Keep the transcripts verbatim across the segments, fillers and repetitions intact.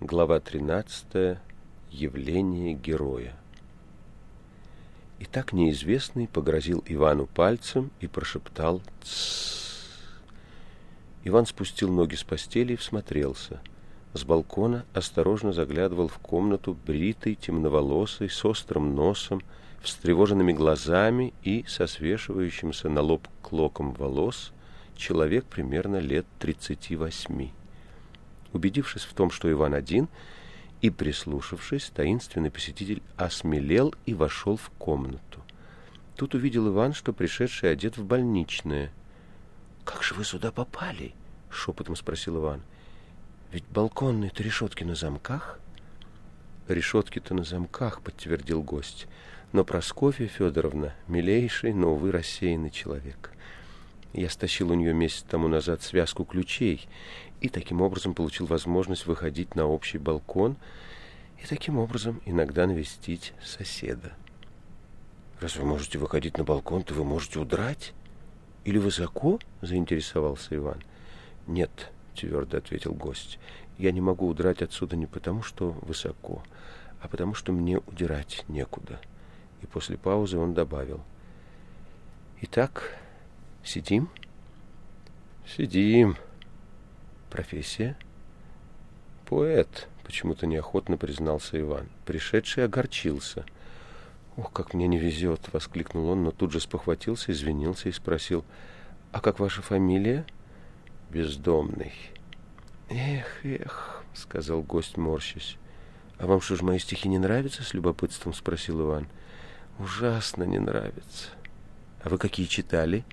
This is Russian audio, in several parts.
Глава тринадцатая. Явление героя. Итак, неизвестный погрозил Ивану пальцем и прошептал «Тссс». Иван спустил ноги с постели и всмотрелся. С балкона осторожно заглядывал в комнату бритый, темноволосый, с острым носом, встревоженными глазами и со свешивающимся на лоб клоком волос человек примерно лет тридцати восьми. Убедившись в том, что Иван один, и прислушавшись, таинственный посетитель осмелел и вошел в комнату. Тут увидел Иван, что пришедший одет в больничное. — Как же вы сюда попали? — шепотом спросил Иван. — Ведь балконные-то решетки на замках? — Решетки-то на замках, — подтвердил гость. Но Прасковья Федоровна — милейший, но, увы, рассеянный человек. Я стащил у нее месяц тому назад связку ключей и таким образом получил возможность выходить на общий балкон и таким образом иногда навестить соседа. — Раз вы можете выходить на балкон, то вы можете удрать? Или высоко? — заинтересовался Иван. — Нет, — твердо ответил гость, — я не могу удрать отсюда не потому, что высоко, а потому, что мне удирать некуда. И после паузы он добавил: — Итак, сидим? — Сидим. — Профессия? — Поэт, — почему-то неохотно признался Иван. Пришедший огорчился. — Ох, как мне не везет! — воскликнул он, но тут же спохватился, извинился и спросил: — А как ваша фамилия? — Бездомный. — Эх, эх, — сказал гость, морщась. — А вам что ж, мои стихи не нравятся? — с любопытством спросил Иван. — Ужасно не нравится. — А вы какие читали?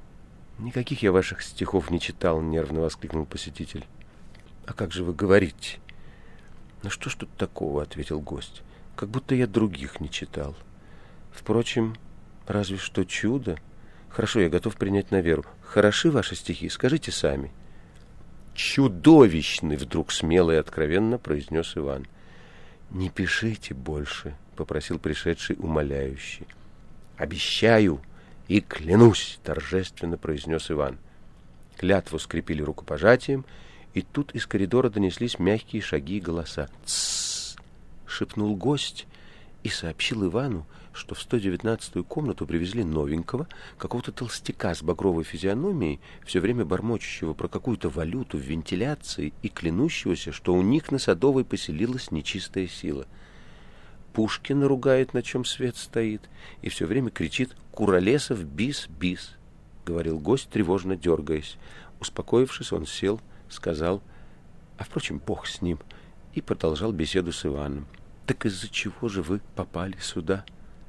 — Никаких я ваших стихов не читал, — нервно воскликнул посетитель. — А как же вы говорите? — Ну что ж тут такого, — ответил гость. — Как будто я других не читал. Впрочем, разве что чудо. Хорошо, я готов принять на веру. Хороши ваши стихи, скажите сами. — Чудовищный! — вдруг смело и откровенно произнес Иван. — Не пишите больше, — попросил пришедший умоляющий. — Обещаю и клянусь, — торжественно произнес Иван. Клятву скрепили рукопожатием, и тут из коридора донеслись мягкие шаги и голоса. «Тссс!» — шепнул гость и сообщил Ивану, что в сто девятнадцатую комнату привезли новенького, какого-то толстяка с багровой физиономией, все время бормочущего про какую-то валюту в вентиляции и клянущегося, что у них на Садовой поселилась нечистая сила. Пушкин ругает, на чем свет стоит, и все время кричит «Куролесов, бис, бис», — говорил гость, тревожно дергаясь. Успокоившись, он сел, сказал: «А, впрочем, бог с ним», и продолжал беседу с Иваном. «Так из-за чего же вы попали сюда?»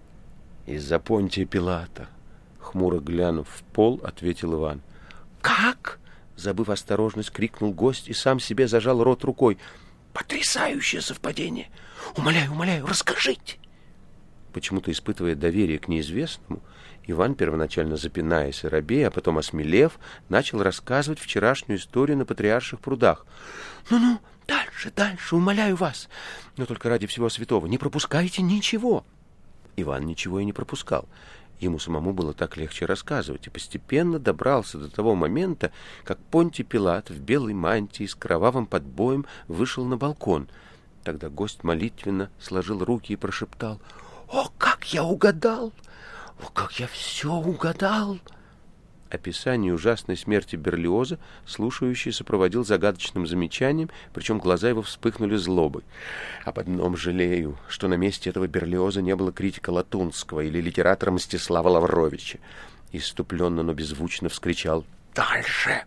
«Из-за Понтия Пилата», — хмуро глянув в пол, ответил Иван. «Как?» — забыв осторожность, крикнул гость и сам себе зажал рот рукой. «Потрясающее совпадение! Умоляю, умоляю, расскажите!» Почему-то, испытывая доверие к неизвестному, Иван, первоначально запинаясь и робея, а потом осмелев, начал рассказывать вчерашнюю историю на Патриарших прудах. «Ну-ну, дальше, дальше, умоляю вас! Но только ради всего святого не пропускайте ничего!» Иван ничего и не пропускал. Ему самому было так легче рассказывать, и постепенно добрался до того момента, как Понтий Пилат в белой мантии с кровавым подбоем вышел на балкон. Тогда гость молитвенно сложил руки и прошептал: «О, как я угадал! О, как я все угадал!» Описание ужасной смерти Берлиоза слушающий сопроводил загадочным замечанием, причем глаза его вспыхнули злобой. «Об одном жалею, что на месте этого Берлиоза не было критика Латунского или литератора Мстислава Лавровича». Иступленно, но беззвучно вскричал: «Дальше!»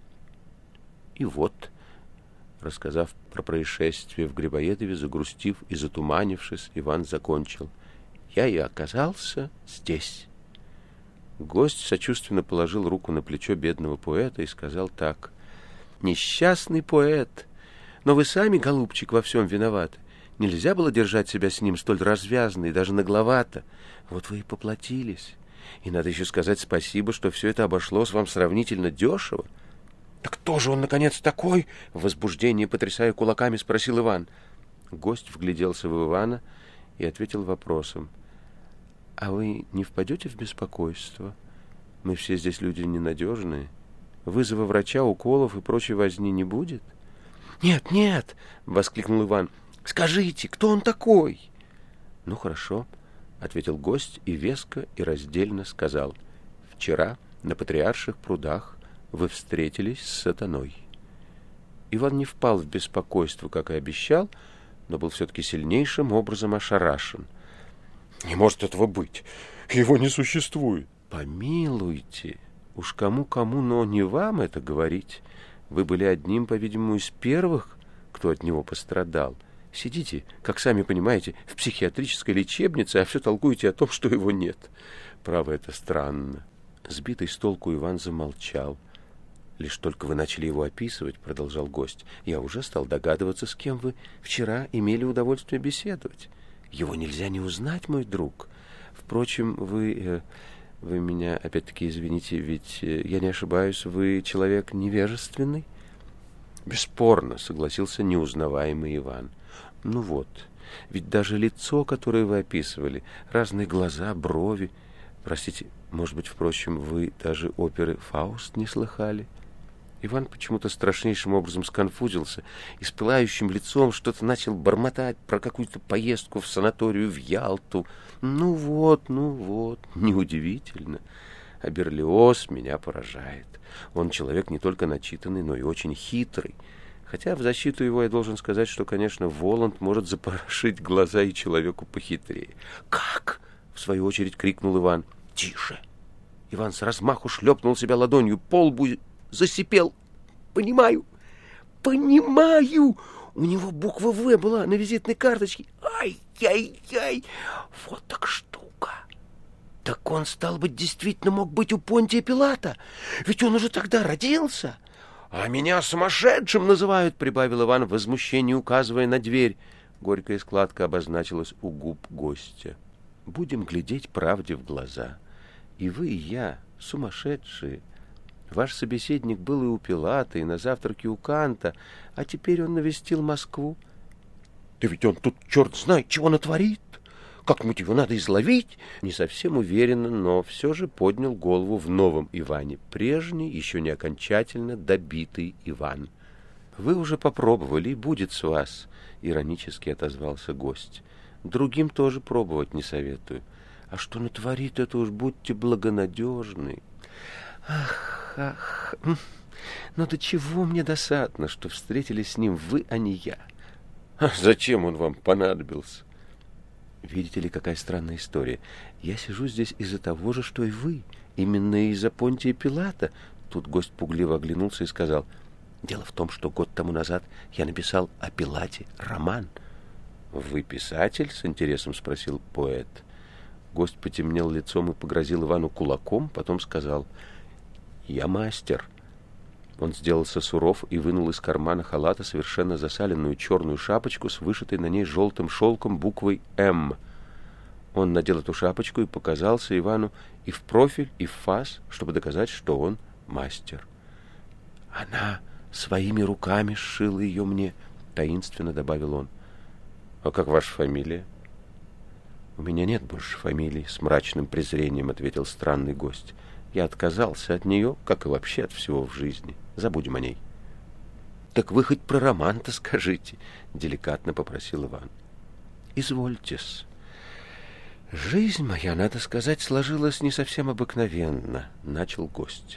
И вот, рассказав про происшествие в Грибоедове, загрустив и затуманившись, Иван закончил: «Я и оказался здесь». Гость сочувственно положил руку на плечо бедного поэта и сказал так: «Несчастный поэт, но вы сами, голубчик, во всем виноваты. Нельзя было держать себя с ним столь развязно и даже нагловато. Вот вы и поплатились. И надо еще сказать спасибо, что все это обошлось вам сравнительно дешево». «Так кто же он, наконец, такой?» — в возбуждении, потрясая кулаками, спросил Иван. Гость вгляделся в Ивана и ответил вопросом: «А вы не впадете в беспокойство? Мы все здесь люди ненадежные. Вызова врача, уколов и прочей возни не будет?» «Нет, нет!» — воскликнул Иван. «Скажите, кто он такой?» «Ну, хорошо», — ответил гость и веско и раздельно сказал. «Вчера на Патриарших прудах вы встретились с сатаной». Иван не впал в беспокойство, как и обещал, но был все-таки сильнейшим образом ошарашен. «Не может этого быть! Его не существует!» «Помилуйте! Уж кому-кому, но не вам это говорить. Вы были одним, по-видимому, из первых, кто от него пострадал. Сидите, как сами понимаете, в психиатрической лечебнице, а все толкуете о том, что его нет. Право, это странно». Сбитый с толку Иван замолчал. «Лишь только вы начали его описывать, — продолжал гость, — я уже стал догадываться, с кем вы вчера имели удовольствие беседовать. Его нельзя не узнать, мой друг. Впрочем, вы... Э, вы меня опять-таки извините, ведь, э, я не ошибаюсь, вы человек невежественный?» «Бесспорно, — согласился неузнаваемый Иван. — Ну вот, ведь даже лицо, которое вы описывали, разные глаза, брови... Простите, может быть, впрочем, вы даже оперы «Фауст» не слыхали?» Иван почему-то страшнейшим образом сконфузился и с пылающим лицом что-то начал бормотать про какую-то поездку в санаторию в Ялту. «Ну вот, ну вот, неудивительно. А Берлиоз меня поражает. Он человек не только начитанный, но и очень хитрый. Хотя в защиту его я должен сказать, что, конечно, Воланд может запорошить глаза и человеку похитрее». «Как?» — в свою очередь крикнул Иван. «Тише!» Иван с размаху шлепнул себя ладонью по лбу, засипел. «Понимаю, понимаю! У него буква «В» была на визитной карточке. Ай-яй-яй! Вот так штука! Так он, стал быть, действительно мог быть у Понтия Пилата, ведь он уже тогда родился. А меня сумасшедшим называют!» — прибавил Иван в возмущении, указывая на дверь. Горькая складка обозначилась у губ гостя. «Будем глядеть правде в глаза. И вы, и я сумасшедшие. Ваш собеседник был и у Пилата, и на завтраке у Канта, а теперь он навестил Москву. Да ведь он тут черт знает, чего натворит. Как-нибудь его надо изловить». Не совсем уверенно, но все же поднял голову в новом Иване, прежний, еще не окончательно добитый Иван. «Вы уже попробовали, и будет с вас», — иронически отозвался гость. «Другим тоже пробовать не советую. А что натворит, это уж будьте благонадежны». «Ах, ах, ну до чего мне досадно, что встретились с ним вы, а не я». «А зачем он вам понадобился?» «Видите ли, какая странная история. Я сижу здесь из-за того же, что и вы. Именно из-за Понтия Пилата». Тут гость пугливо оглянулся и сказал: «Дело в том, что год тому назад я написал о Пилате роман». «Вы писатель?» — с интересом спросил поэт. Гость потемнел лицом и погрозил Ивану кулаком, потом сказал: «Я мастер». Он сделался суров и вынул из кармана халата совершенно засаленную черную шапочку с вышитой на ней желтым шелком буквой «М». Он надел эту шапочку и показался Ивану и в профиль, и в фас, чтобы доказать, что он мастер. «Она своими руками сшила ее мне», — таинственно добавил он. «А как ваша фамилия?» «У меня нет больше фамилии», — с мрачным презрением ответил странный гость. «Я отказался от нее, как и вообще от всего в жизни. Забудем о ней». «Так вы хоть про роман-то скажите», — деликатно попросил Иван. «Извольте-с. Жизнь моя, надо сказать, сложилась не совсем обыкновенно», — начал гость.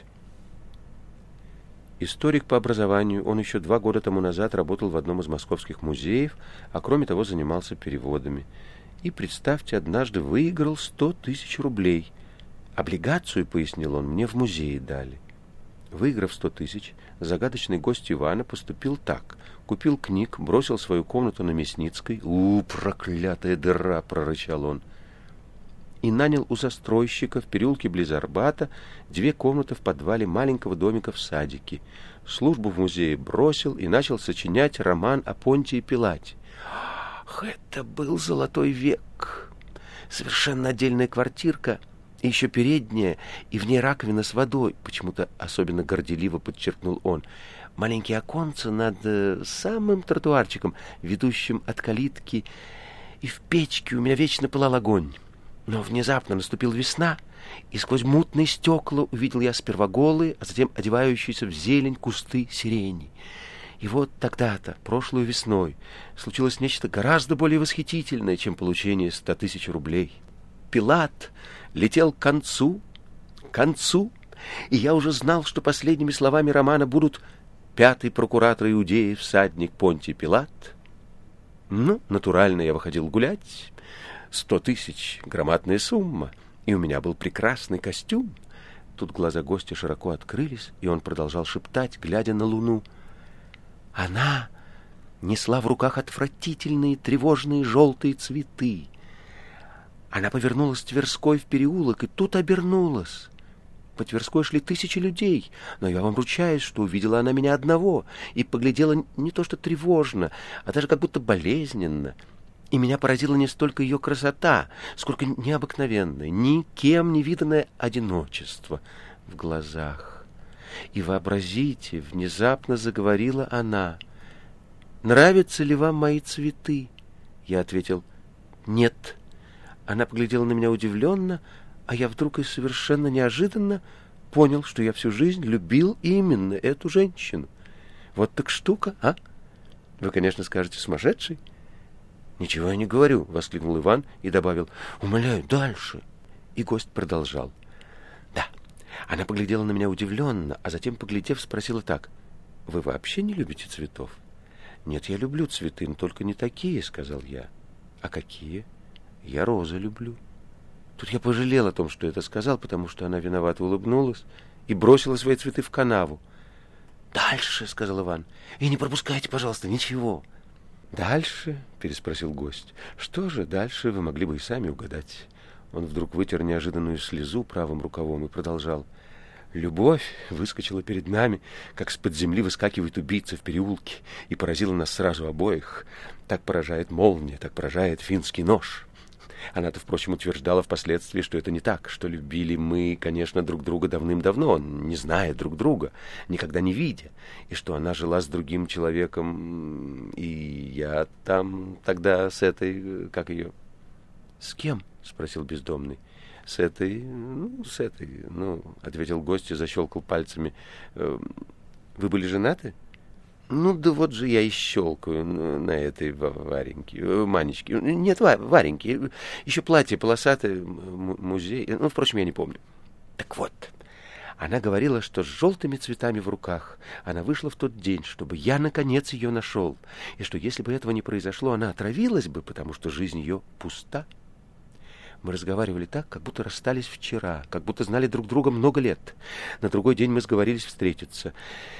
Историк по образованию, он еще два года тому назад работал в одном из московских музеев, а кроме того занимался переводами. И, представьте, однажды выиграл сто тысяч рублей. Облигацию, пояснил он, мне в музее дали. Выиграв сто тысяч, загадочный гость Ивана поступил так. Купил книг, бросил свою комнату на Мясницкой. «У, проклятая дыра!» — прорычал он. И нанял у застройщика в переулке близ Арбата две комнаты в подвале маленького домика в садике. Службу в музее бросил и начал сочинять роман о Понтии Пилате. Ах, это был золотой век! Совершенно отдельная квартирка, и еще передняя, и в ней раковина с водой, почему-то особенно горделиво подчеркнул он. Маленькие оконца над э, самым тротуарчиком, ведущим от калитки, и в печке у меня вечно пылал огонь. Но внезапно наступила весна, и сквозь мутные стекла увидел я сперва голые, а затем одевающиеся в зелень кусты сирени. И вот тогда-то, прошлой весной, случилось нечто гораздо более восхитительное, чем получение ста тысяч рублей. Пилат летел к концу, к концу, и я уже знал, что последними словами романа будут «Пятый прокуратор Иудеи, всадник Понтий Пилат». Ну, натурально я выходил гулять. Сто тысяч — громадная сумма, и у меня был прекрасный костюм. Тут глаза гостя широко открылись, и он продолжал шептать, глядя на луну. Она несла в руках отвратительные тревожные желтые цветы. Она повернулась Тверской в переулок, и тут обернулась. По Тверской шли тысячи людей, но я вам ручаюсь, что увидела она меня одного и поглядела не то что тревожно, а даже как будто болезненно. И меня поразила не столько ее красота, сколько необыкновенное, никем не виданное одиночество в глазах. И вообразите, внезапно заговорила она. «Нравятся ли вам мои цветы?» Я ответил «нет». Она поглядела на меня удивленно, а я вдруг и совершенно неожиданно понял, что я всю жизнь любил именно эту женщину. Вот так штука, а? Вы, конечно, скажете, сумасшедший. «Ничего я не говорю», — воскликнул Иван и добавил «умоляю, дальше». И гость продолжал. «Да, она поглядела на меня удивленно, а затем, поглядев, спросила так. «Вы вообще не любите цветов?» «Нет, я люблю цветы, но только не такие», — сказал я. «А какие?» «Я розы люблю». Тут я пожалел о том, что это сказал, потому что она виновато улыбнулась и бросила свои цветы в канаву. «Дальше», — сказал Иван, — «и не пропускайте, пожалуйста, ничего». «Дальше?» — переспросил гость. «Что же дальше, вы могли бы и сами угадать». Он вдруг вытер неожиданную слезу правым рукавом и продолжал. «Любовь выскочила перед нами, как с-под земли выскакивает убийца в переулке, и поразила нас сразу обоих. Так поражает молния, так поражает финский нож». Она-то, впрочем, утверждала впоследствии, что это не так, что любили мы, конечно, друг друга давным-давно, не зная друг друга, никогда не видя, и что она жила с другим человеком, и я там тогда с этой, как ее... — С кем? — спросил бездомный. — С этой, ну, с этой, ну, — ответил гость и защелкал пальцами. — Вы были женаты? — Ну, да вот же я и щелкаю на этой Вареньке, Манечке. Нет, Вареньке. Еще платье полосатое, музей. Ну, впрочем, я не помню. Так вот, она говорила, что с желтыми цветами в руках она вышла в тот день, чтобы я, наконец, ее нашел. И что, если бы этого не произошло, она отравилась бы, потому что жизнь ее пуста. Мы разговаривали так, как будто расстались вчера, как будто знали друг друга много лет. На другой день мы сговорились встретиться.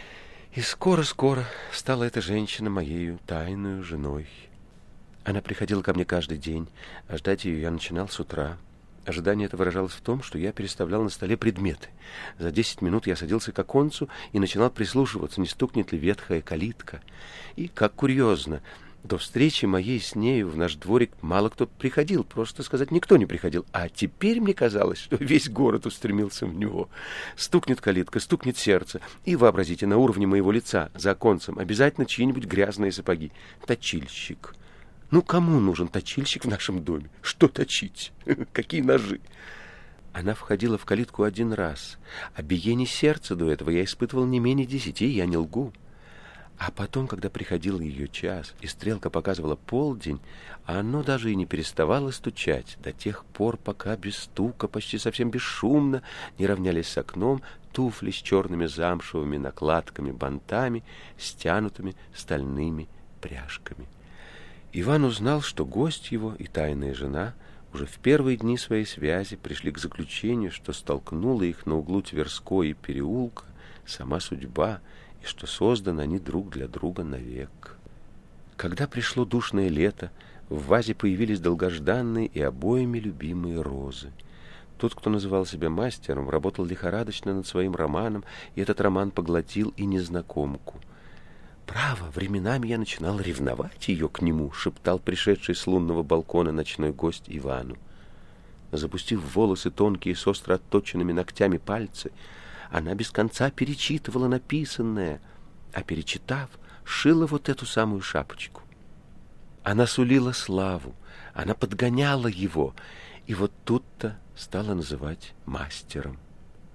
И скоро-скоро стала эта женщина моею тайную женой. Она приходила ко мне каждый день, а ждать ее я начинал с утра. Ожидание это выражалось в том, что я переставлял на столе предметы. За десять минут я садился к оконцу и начинал прислушиваться, не стукнет ли ветхая калитка. И, как курьезно, до встречи моей с нею в наш дворик мало кто приходил, просто сказать, никто не приходил. А теперь мне казалось, что весь город устремился в него. Стукнет калитка, стукнет сердце. И вообразите, на уровне моего лица, за оконцем, обязательно чьи-нибудь грязные сапоги. Точильщик. Ну, кому нужен точильщик в нашем доме? Что точить? Какие ножи? Она входила в калитку один раз. А биение сердца до этого я испытывал не менее десяти, я не лгу. А потом, когда приходил ее час, и стрелка показывала полдень, оно даже и не переставало стучать до тех пор, пока без стука, почти совсем бесшумно, не равнялись с окном туфли с черными замшевыми накладками, бантами, стянутыми стальными пряжками. Иван узнал, что гость его и тайная жена уже в первые дни своей связи пришли к заключению, что столкнула их на углу Тверской и переулка сама судьба, и что созданы они друг для друга навек. Когда пришло душное лето, в вазе появились долгожданные и обоими любимые розы. Тот, кто называл себя мастером, работал лихорадочно над своим романом, и этот роман поглотил и незнакомку. «Право, временами я начинал ревновать ее к нему», — шептал пришедший с лунного балкона ночной гость Ивану. Запустив в волосы тонкие с остро отточенными ногтями пальцы, она без конца перечитывала написанное, а перечитав, шила вот эту самую шапочку. Она сулила славу, она подгоняла его, и вот тут-то стала называть мастером.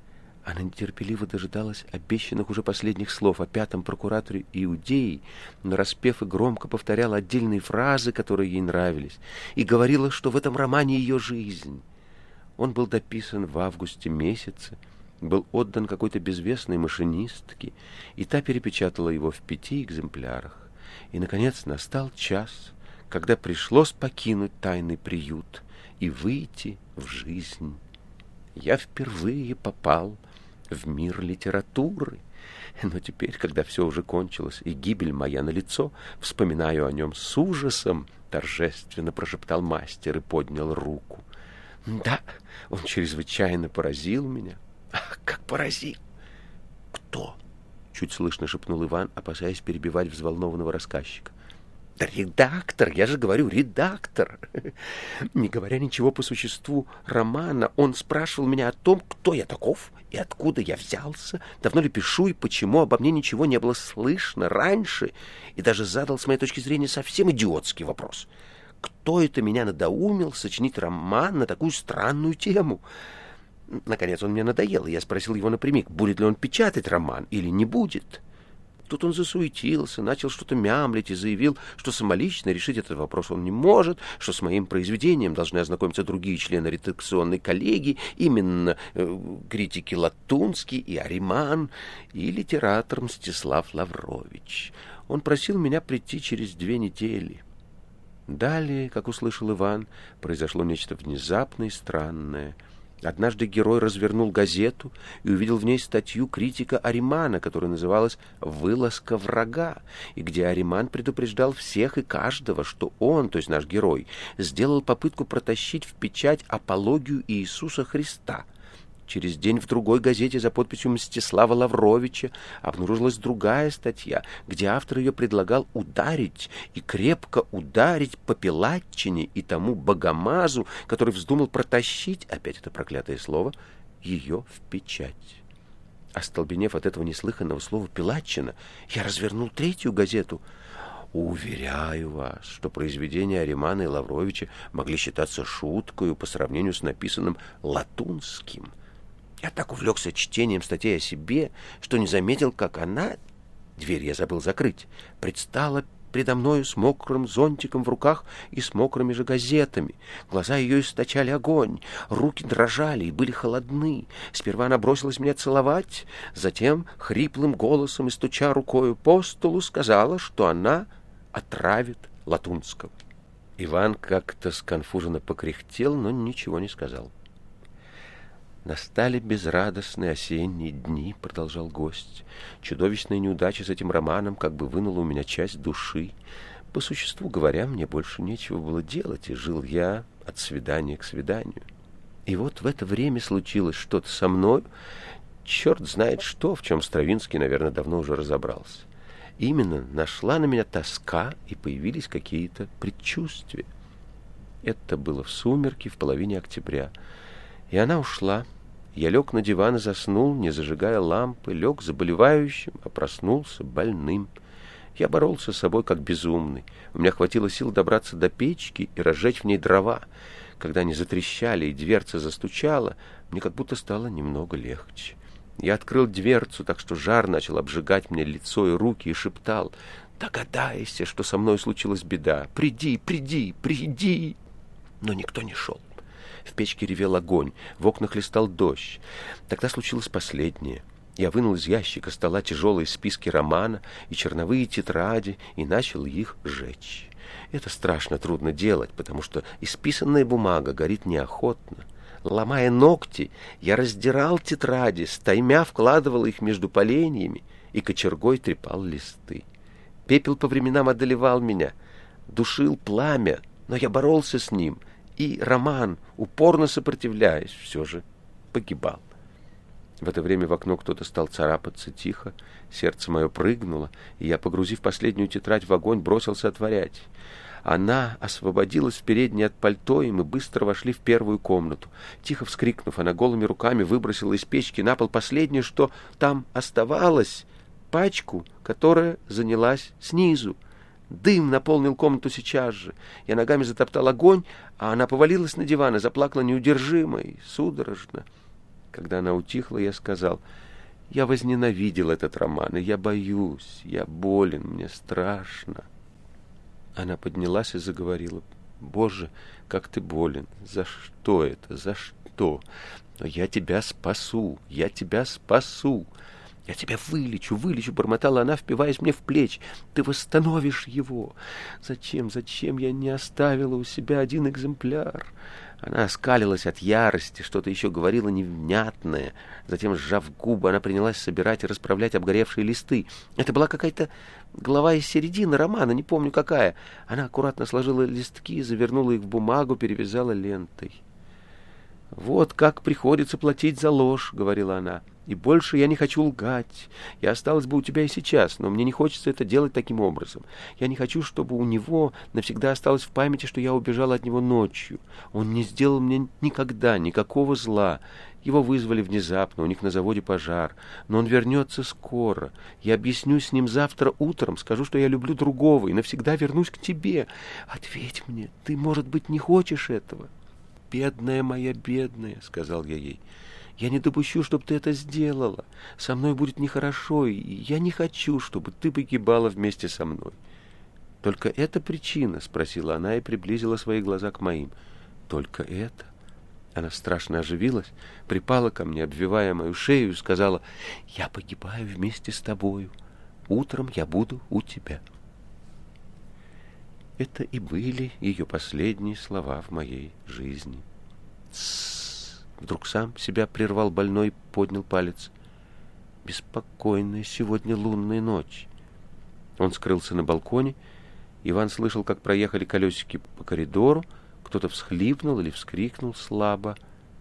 Она нетерпеливо дожидалась обещанных уже последних слов о пятом прокураторе Иудеи, нараспев и громко повторяла отдельные фразы, которые ей нравились, и говорила, что в этом романе ее жизнь. Он был дописан в августе месяце, был отдан какой-то безвестной машинистке, и та перепечатала его в пяти экземплярах. И, наконец, настал час, когда пришлось покинуть тайный приют и выйти в жизнь. Я впервые попал в мир литературы. Но теперь, когда все уже кончилось и гибель моя налицо, вспоминаю о нем с ужасом, торжественно прошептал мастер и поднял руку. Да, он чрезвычайно поразил меня. Ах, как поразил! Кто? Чуть слышно шепнул Иван, опасаясь перебивать взволнованного рассказчика. Да редактор, я же говорю, редактор. Не говоря ничего по существу романа, он спрашивал меня о том, кто я таков и откуда я взялся, давно ли пишу и почему обо мне ничего не было слышно раньше, и даже задал, с моей точки зрения, совсем идиотский вопрос. Кто это меня надоумил сочинить роман на такую странную тему? Наконец он мне надоел, и я спросил его напрямик, будет ли он печатать роман или не будет. Тут он засуетился, начал что-то мямлить и заявил, что самолично решить этот вопрос он не может, что с моим произведением должны ознакомиться другие члены редакционной коллегии, именно э, критики Латунский и Ариман, и литератор Мстислав Лаврович. Он просил меня прийти через две недели. Далее, как услышал Иван, произошло нечто внезапное и странное. Однажды герой развернул газету и увидел в ней статью критика Аримана, которая называлась «Вылазка врага», и где Ариман предупреждал всех и каждого, что он, то есть наш герой, сделал попытку протащить в печать апологию Иисуса Христа. Через день в другой газете за подписью Мстислава Лавровича обнаружилась другая статья, где автор ее предлагал ударить и крепко ударить по Пилатчине и тому богомазу, который вздумал протащить, опять это проклятое слово, ее в печать. Остолбенев от этого неслыханного слова «Пилатчина», я развернул третью газету. Уверяю вас, что произведения Аримана и Лавровича могли считаться шуткою по сравнению с написанным Латунским. Я так увлекся чтением статей о себе, что не заметил, как она, дверь я забыл закрыть, предстала предо мною с мокрым зонтиком в руках и с мокрыми же газетами. Глаза ее источали огонь, руки дрожали и были холодны. Сперва она бросилась меня целовать, затем хриплым голосом и стуча рукою по столу сказала, что она отравит Латунского. Иван как-то сконфуженно покряхтел, но ничего не сказал. «Настали безрадостные осенние дни», — продолжал гость. «Чудовищная неудача с этим романом как бы вынула у меня часть души. По существу говоря, мне больше нечего было делать, и жил я от свидания к свиданию. И вот в это время случилось что-то со мной. Черт знает что, в чем Стравинский, наверное, давно уже разобрался. Именно нашла на меня тоска, и появились какие-то предчувствия. Это было в сумерки, в половине октября. И она ушла. Я лег на диван и заснул, не зажигая лампы, лег заболевающим, а проснулся больным. Я боролся с собой как безумный. У меня хватило сил добраться до печки и разжечь в ней дрова. Когда они затрещали и дверца застучала, мне как будто стало немного легче. Я открыл дверцу, так что жар начал обжигать мне лицо и руки, и шептал: «Догадайся, что со мной случилась беда! Приди, приди, приди!» Но никто не шел. В печке ревел огонь, в окнах листал дождь. Тогда случилось последнее. Я вынул из ящика стола тяжелые списки романа и черновые тетради и начал их сжечь. Это страшно трудно делать, потому что исписанная бумага горит неохотно. Ломая ногти, я раздирал тетради, стаймя вкладывал их между поленьями и кочергой трепал листы. Пепел по временам одолевал меня, душил пламя, но я боролся с ним, и роман, упорно сопротивляясь, все же погибал. В это время в окно кто-то стал царапаться тихо, сердце мое прыгнуло, и я, погрузив последнюю тетрадь в огонь, бросился отворять. Она освободилась в передней от пальто, и мы быстро вошли в первую комнату. Тихо вскрикнув, она голыми руками выбросила из печки на пол последнее, что там оставалось, пачку, которая занялась снизу. Дым наполнил комнату сейчас же. Я ногами затоптал огонь, а она повалилась на диван и заплакала неудержимо и судорожно. Когда она утихла, я сказал: «Я возненавидел этот роман, и я боюсь, я болен, мне страшно». Она поднялась и заговорила: «Боже, как ты болен! За что это? За что? Но я тебя спасу, я тебя спасу! Я тебя вылечу, вылечу!» — бормотала она, впиваясь мне в плечи. «Ты восстановишь его! Зачем, зачем я не оставила у себя один экземпляр?» Она оскалилась от ярости, что-то еще говорила невнятное. Затем, сжав губы, она принялась собирать и расправлять обгоревшие листы. Это была какая-то глава из середины романа, не помню какая. Она аккуратно сложила листки, завернула их в бумагу, перевязала лентой. «Вот как приходится платить за ложь», — говорила она. «И больше я не хочу лгать. Я осталась бы у тебя и сейчас, но мне не хочется это делать таким образом. Я не хочу, чтобы у него навсегда осталось в памяти, что я убежала от него ночью. Он не сделал мне никогда никакого зла. Его вызвали внезапно, у них на заводе пожар. Но он вернется скоро. Я объяснюсь с ним завтра утром, скажу, что я люблю другого и навсегда вернусь к тебе. Ответь мне, ты, может быть, не хочешь этого?» «Бедная моя, бедная», — сказал я ей, — «я не допущу, чтобы ты это сделала. Со мной будет нехорошо, и я не хочу, чтобы ты погибала вместе со мной». «Только это причина?» — спросила она и приблизила свои глаза к моим. «Только это?» Она страшно оживилась, припала ко мне, обвивая мою шею, и сказала: «Я погибаю вместе с тобою. Утром я буду у тебя». Это и были ее последние слова в моей жизни. «Тссс!» — вдруг сам себя прервал больной и поднял палец. «Беспокойная сегодня лунная ночь». Он скрылся на балконе. Иван слышал, как проехали колесики по коридору. Кто-то всхлипнул или вскрикнул слабо.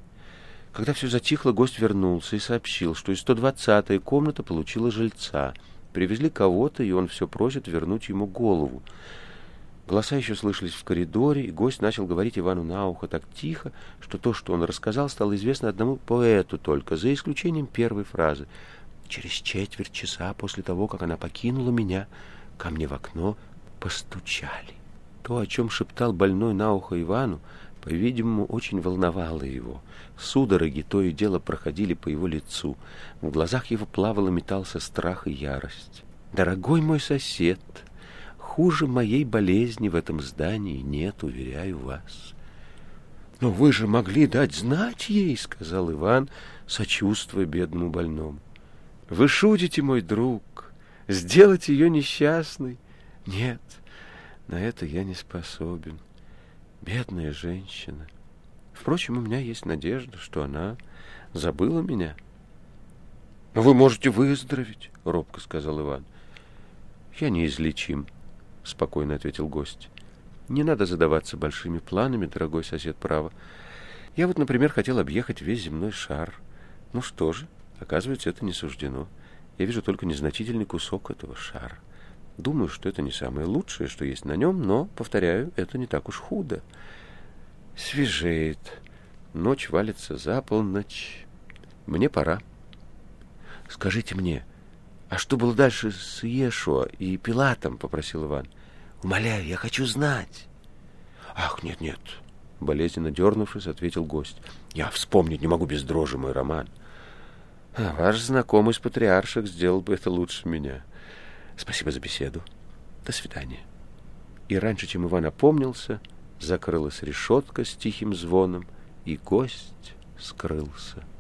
Когда все затихло, гость вернулся и сообщил, что и сто двадцатая комната получила жильца. Привезли кого-то, и он все просит вернуть ему голову. Голоса еще слышались в коридоре, и гость начал говорить Ивану на ухо так тихо, что то, что он рассказал, стало известно одному поэту только, за исключением первой фразы. «Через четверть часа после того, как она покинула меня, ко мне в окно постучали». То, о чем шептал больной на ухо Ивану, по-видимому, очень волновало его. Судороги то и дело проходили по его лицу. В глазах его плавало, метался страх и ярость. «Дорогой мой сосед, хуже моей болезни в этом здании нет, уверяю вас». «Но вы же могли дать знать ей», — сказал Иван, сочувствуя бедному больному. «Вы шутите, мой друг, сделать ее несчастной? Нет, на это я не способен. Бедная женщина. Впрочем, у меня есть надежда, что она забыла меня». «Но вы можете выздороветь», — робко сказал Иван. «Я неизлечим», — спокойно ответил гость. «Не надо задаваться большими планами, дорогой сосед, право. Я вот, например, хотел объехать весь земной шар. Ну что же, оказывается, это не суждено. Я вижу только незначительный кусок этого шара. Думаю, что это не самое лучшее, что есть на нем, но, повторяю, это не так уж худо. Свежеет. Ночь валится за полночь. Мне пора. Скажите мне, а что было дальше с Иешуа и Пилатом?» — попросил Иван. «Умоляю, я хочу знать». «Ах, нет-нет», — болезненно дернувшись, ответил гость. «Я вспомнить не могу без дрожи мой роман». А «Ваш знакомый с патриарших сделал бы это лучше меня. Спасибо за беседу. До свидания». И раньше, чем Иван опомнился, закрылась решетка с тихим звоном, и гость скрылся.